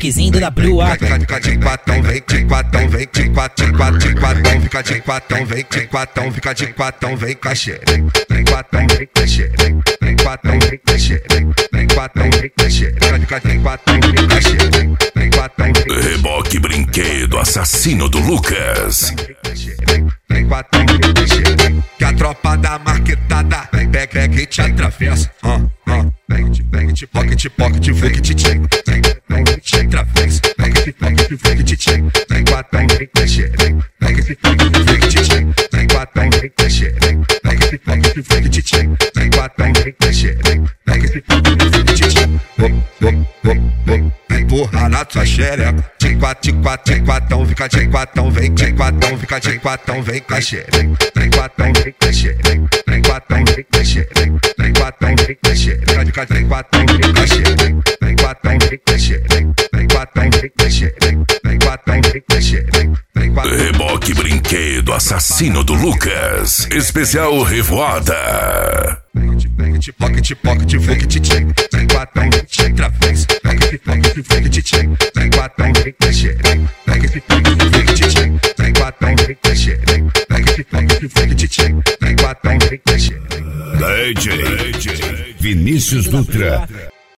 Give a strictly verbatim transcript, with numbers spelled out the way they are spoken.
piquezinho do W A. Fica, fica de quatão, vem de quatão, vem de quatão, de quatão, de quatão, fica de quatão, vem de quatão, fica de quatão, vem com a xereca. Vem quatão, vem com a xereca. Vem quatão, vem com a xereca. Vem quatão, vem com a xereca. Fica de quatão, vem com a xereca. Vem quatão, vem com a xereca. Reboque Brinquedo, assassino do Lucas. Vem quatão, vem com a xereca. Que a tropa da marquetada pega, pega e te atravessa. Uh, uh. Vem, vem, te pocket, pocket, fuck, te tchim. Vem, vem, te atravessa. Pocket, pocket, fuck, te tchim. Vem quatão, vem com a xereca. Pocket, pocket, fuck, te tchim. Vem quatão, vem com a xereca. Pocket, pocket, fuck, te tchim. Vem quatão, vem com a xereca. Pocket, pocket, fuck, te tchim. Hop, hop, hop, hop. Empurra na tua xereca. De quatro, de quatro, de quatão, fica de quatão, vem de quatão, fica de quatão, vem com a xereca. Vem quatão, vem com a xereca. Vem quatão, vem com a xereca. Vem quatão, vem com a xereca. Fica de quatão, vem com a xereca. Vem quatão, vem com a xereca. Vem quatão, vem com a xereca. Vem quatão, vem com a xereca. Reboque Brinquedo, assassino do Lucas. Especial Revoada. Pocket, pocket, pocket, fuck, te tchim. Vem quatão, te atravessa. Pocket, pocket, fuck, te tchim. Vem quatão, vem com a xereca. Pocket, pocket, fuck, te tchim. Vem quatão, vem com a xereca. Pocket, pocket, fuck, te tchim. Vem quatão, vem com a xereca. D J Vinícius Dutra.